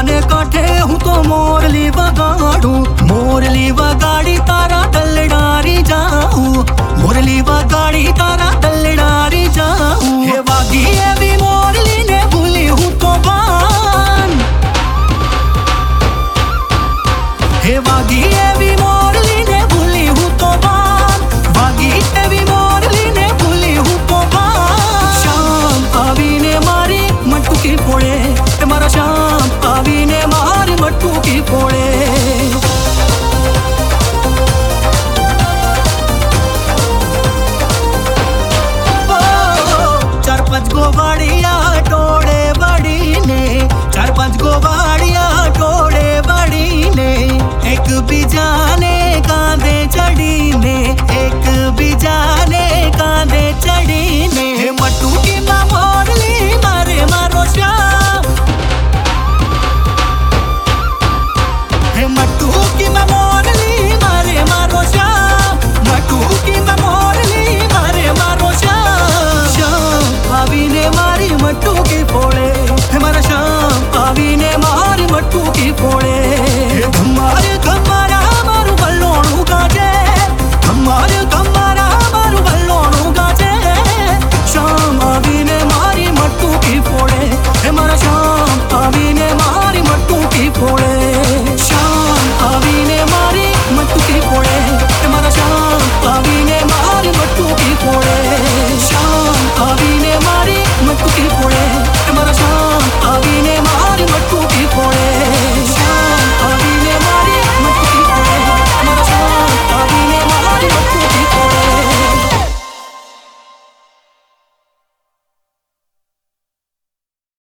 ने काठे हूँ तो मोरली वगाड़ू, मोरली वगाड़ी तारा दलडारी जाऊं, मोरली वगाड़ी तारा दलडारी जाऊं। हे वागी है भी मोरली ने भूली हूँ तो बान, हे वागी है भी मोरली ने भूली हूँ तो बान, वागी है भी मोरली ने भूली हूँ तो बान। शाम आवी ने मारी मटू की फोड़े, तुम्हारा शाम आवी ने मारी मटू की फोड़े। चार पांच गोवाड़िया टोड़े बड़ी ने, चार पांच गोवाड़िया टोड़े बड़ी ने, एक बिजाने कांधे चढ़ी ने, एक